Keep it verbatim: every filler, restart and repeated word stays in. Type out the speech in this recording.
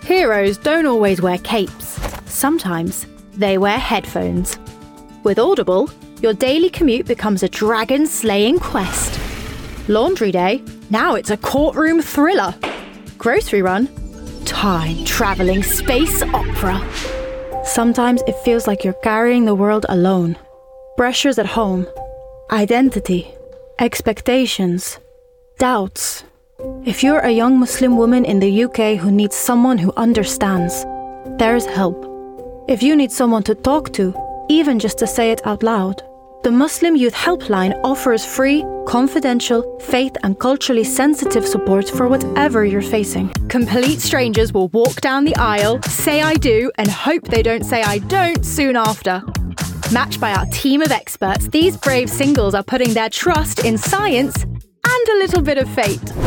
Heroes don't always wear capes. Sometimes they wear headphones. With Audible, your daily commute becomes a dragon-slaying quest. Laundry day, now it's a courtroom thriller. Grocery run, time-traveling space opera. Sometimes it feels like you're carrying the world alone. Pressures at home, identity, expectations, doubts. If you're a young Muslim woman in the U K who needs someone who understands, there's help. If you need someone to talk to, even just to say it out loud, the Muslim Youth Helpline offers free, confidential, faith and culturally sensitive support for whatever you're facing. Complete strangers will walk down the aisle, say I do, and hope they don't say I don't soon after. Matched by our team of experts, these brave singles are putting their trust in science and a little bit of fate.